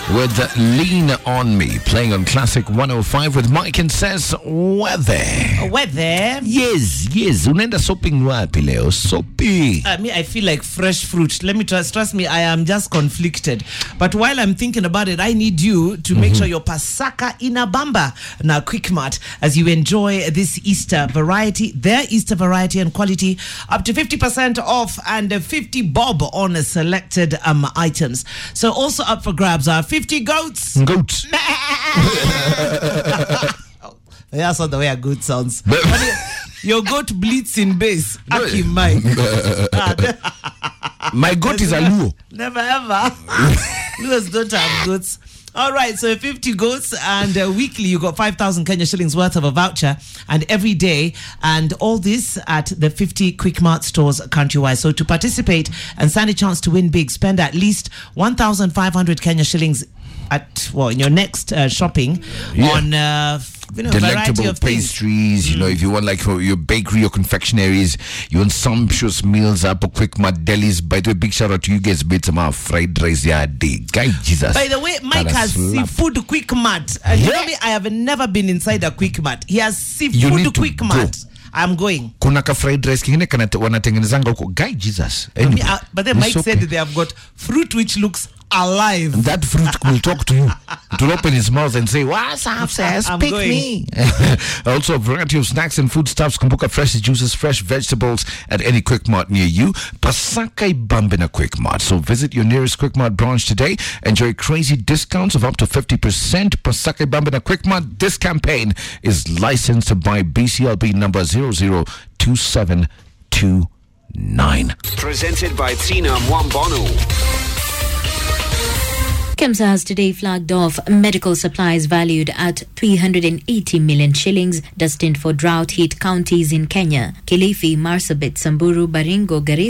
with Lean On Me, playing on Classic 105 with Mike and Says Weather. Yes. Unaenda shopping wapi leo? Shopping. I feel like fresh fruit. Let me trust me, I am just conflicted. But while I'm thinking about it, I need you to make sure your Pasaka inabamba na Quickmart as you enjoy this Easter variety, their Easter variety and quality, up to 50% off and 50 bob on selected items. So also up for grabs are 50 goats. That's not the way a goat sounds. Your goat bleeds in bass. Aki Mike. My goat is a Luo. Never ever. Luos don't have goats. All right, so 50 goats, and weekly you got 5,000 Kenya shillings worth of a voucher, and every day, and all this at the 50 Quickmart stores countrywide. So to participate and stand a chance to win big, spend at least 1,500 Kenya shillings at in your next shopping on delectable of pastries. You know, if you want like your bakery or confectionaries, you want sumptuous meals up at Quickmart delis. By the way, big shout out to you guys. Bit some fried rice day. Guy Jesus. By the way, Mike has seafood Quickmart. You know me, I have never been inside a Quickmart. He has seafood Quickmart. I'm going. Kuna ka fried rice kingine wanatengenezanga huko. Guy Jesus. Anyway, but then Mike said they have got fruit which looks alive. That fruit will talk to you. It will open his mouth and say, "What's up, says? Pick me." Also, a variety of snacks and foodstuffs. Kumbuka fresh juices, fresh vegetables at any Quickmart near you. Pasaka ibambe na Quickmart. So visit your nearest Quickmart branch today. Enjoy crazy discounts of up to 50%. Pasaka ibambe na Quickmart. This campaign is licensed by BCLB number 002729. Presented by Tina Mwambonu. KEMSA has today flagged off medical supplies valued at 380 million shillings destined for drought-hit counties in Kenya. Kilifi, Marsabit, Samburu, Baringo, Garissa,